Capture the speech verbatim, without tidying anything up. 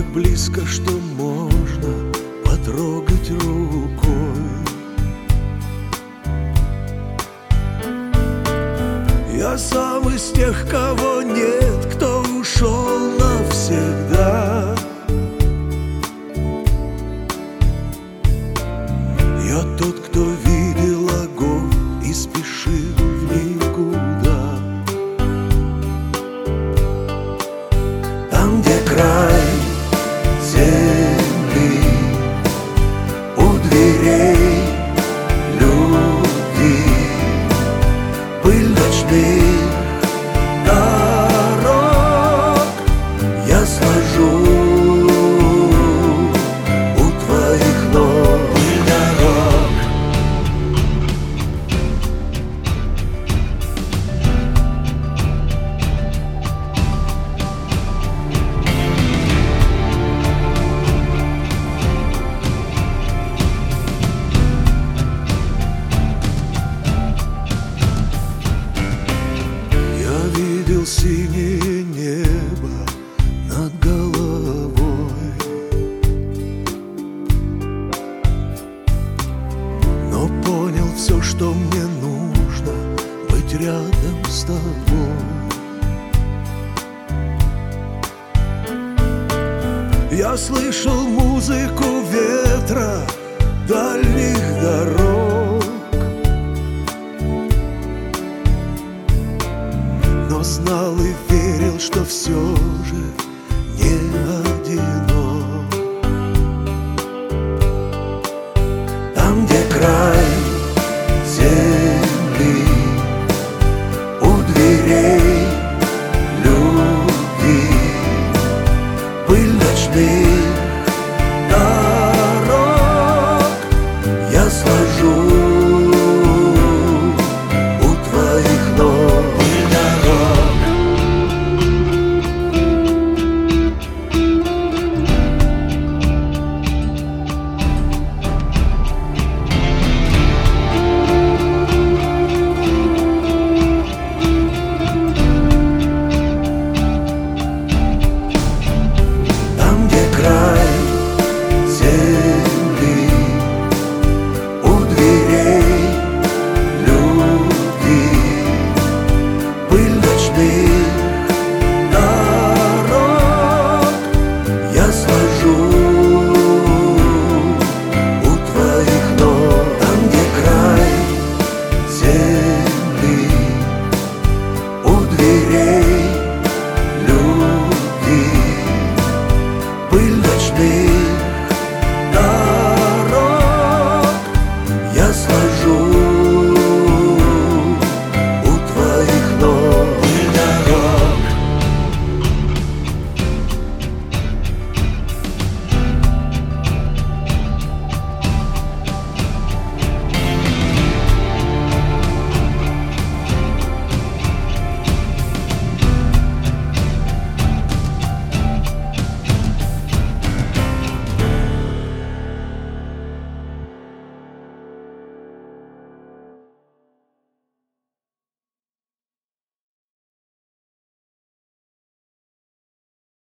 близко, что можно потрогать рукой. Я сам из тех, кого нет, кто ушел навсегда. Я тот, кто видел огонь и спешил в никуда. Там, где край земли, у дверей любви, пыль ночных дорог я сложу у твоих ног. Пыль дорог. Я видел синее небо над головой, но понял все, что мне нужно быть рядом с тобой. Я слышал музыку ветра дальних дорог, но знал и верил, что все